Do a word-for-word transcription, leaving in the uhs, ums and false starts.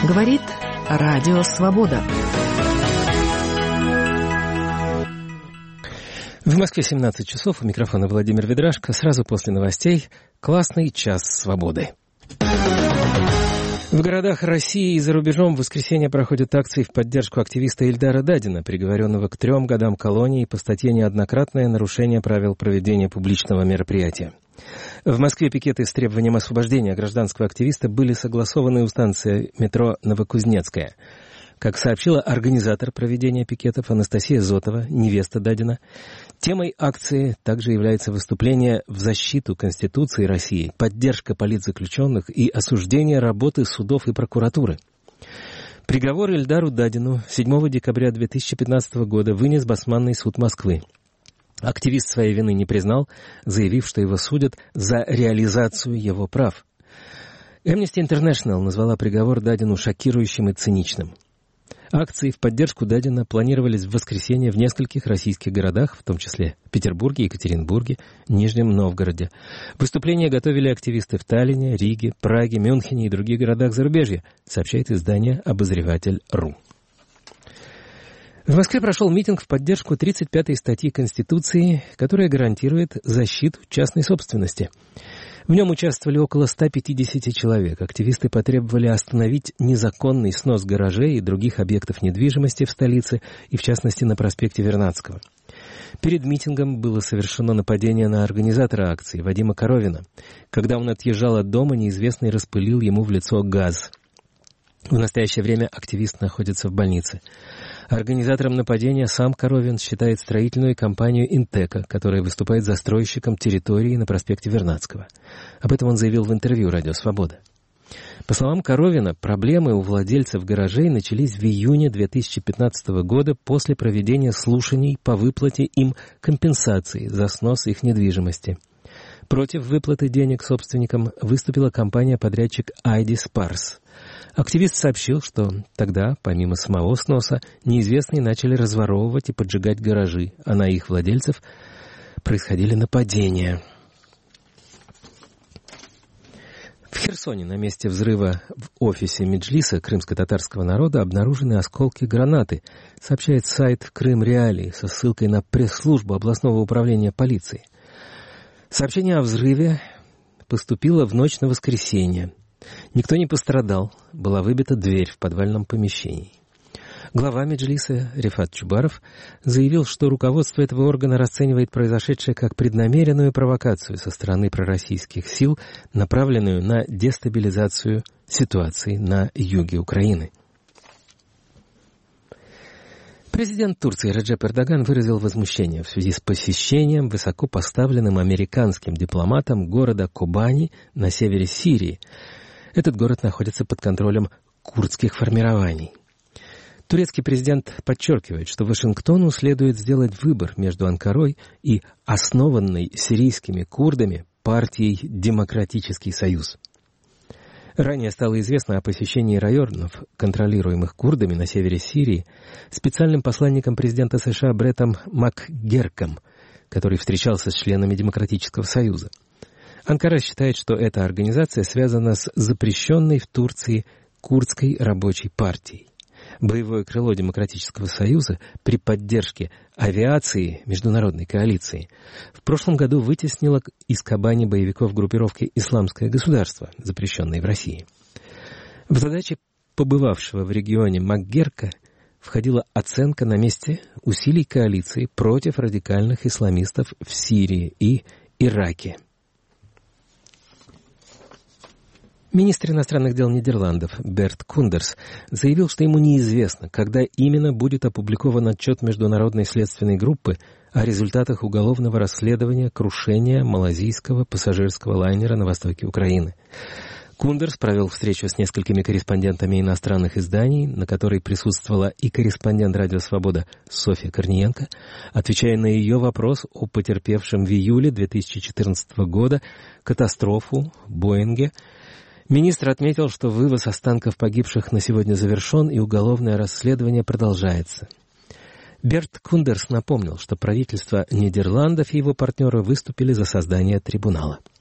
Говорит Радио Свобода. В Москве семнадцать часов. У микрофона Владимир Ведрашко. Сразу после новостей классный час свободы. В городах России и за рубежом в воскресенье проходят акции в поддержку активиста Ильдара Дадина, приговоренного к трем годам колонии по статье «Неоднократное нарушение правил проведения публичного мероприятия». В Москве пикеты с требованием освобождения гражданского активиста были согласованы у станции метро Новокузнецкая. Как сообщила организатор проведения пикетов Анастасия Зотова, невеста Дадина, темой акции также является выступление в защиту Конституции России, поддержка политзаключенных и осуждение работы судов и прокуратуры. Приговор Ильдару Дадину седьмого декабря две тысячи пятнадцатого года вынес Басманный суд Москвы. Активист своей вины не признал, заявив, что его судят за реализацию его прав. Amnesty International назвала приговор Дадину шокирующим и циничным. Акции в поддержку Дадина планировались в воскресенье в нескольких российских городах, в том числе Петербурге, Екатеринбурге, Нижнем Новгороде. Выступления готовили активисты в Таллине, Риге, Праге, Мюнхене и других городах зарубежья, сообщает издание «Обозреватель точка ру». В Москве прошел митинг в поддержку тридцать пятой статьи Конституции, которая гарантирует защиту частной собственности. В нем участвовали около ста пятидесяти человек. Активисты потребовали остановить незаконный снос гаражей и других объектов недвижимости в столице, и в частности на проспекте Вернадского. Перед митингом было совершено нападение на организатора акции, Вадима Коровина. Когда он отъезжал от дома, неизвестный распылил ему в лицо газ. В настоящее время активист находится в больнице. Организатором нападения сам Коровин считает строительную компанию «Интека», которая выступает застройщиком территории на проспекте Вернадского. Об этом он заявил в интервью «Радио Свобода». По словам Коровина, проблемы у владельцев гаражей начались в июне две тысячи пятнадцатого года после проведения слушаний по выплате им компенсации за снос их недвижимости. Против выплаты денег собственникам выступила компания-подрядчик «Айди Спарс». Активист сообщил, что тогда, помимо самого сноса, неизвестные начали разворовывать и поджигать гаражи, а на их владельцев происходили нападения. В Херсоне на месте взрыва в офисе Меджлиса крымско-татарского народа обнаружены осколки гранаты, сообщает сайт «Крым Реалии» со ссылкой на пресс-службу областного управления полиции. Сообщение о взрыве поступило в ночь на воскресенье. Никто не пострадал, была выбита дверь в подвальном помещении. Глава Меджлиса Рифат Чубаров заявил, что руководство этого органа расценивает произошедшее как преднамеренную провокацию со стороны пророссийских сил, направленную на дестабилизацию ситуации на юге Украины. Президент Турции Реджеп Эрдоган выразил возмущение в связи с посещением высокопоставленным американским дипломатом города Кобани на севере Сирии. Этот город находится под контролем курдских формирований. Турецкий президент подчеркивает, что Вашингтону следует сделать выбор между Анкарой и основанной сирийскими курдами партией «Демократический союз». Ранее стало известно о посещении районов, контролируемых курдами на севере Сирии, специальным посланником президента США Бреттом МакГерком, который встречался с членами Демократического союза. Анкара считает, что эта организация связана с запрещенной в Турции курдской рабочей партией. Боевое крыло Демократического союза при поддержке авиации международной коалиции в прошлом году вытеснило из Кобани боевиков группировки «Исламское государство», запрещенной в России. В задачи побывавшего в регионе МакГерка входила оценка на месте усилий коалиции против радикальных исламистов в Сирии и Ираке. Министр иностранных дел Нидерландов Берт Кундерс заявил, что ему неизвестно, когда именно будет опубликован отчет Международной следственной группы о результатах уголовного расследования крушения малазийского пассажирского лайнера на востоке Украины. Кундерс провел встречу с несколькими корреспондентами иностранных изданий, на которой присутствовала и корреспондент «Радио Свобода» Софья Корниенко, отвечая на ее вопрос о потерпевшем в июле две тысячи четырнадцатого года катастрофу Боинге. Министр отметил, что вывоз останков погибших на сегодня завершен и уголовное расследование продолжается. Берт Кундерс напомнил, что правительство Нидерландов и его партнеры выступили за создание трибунала.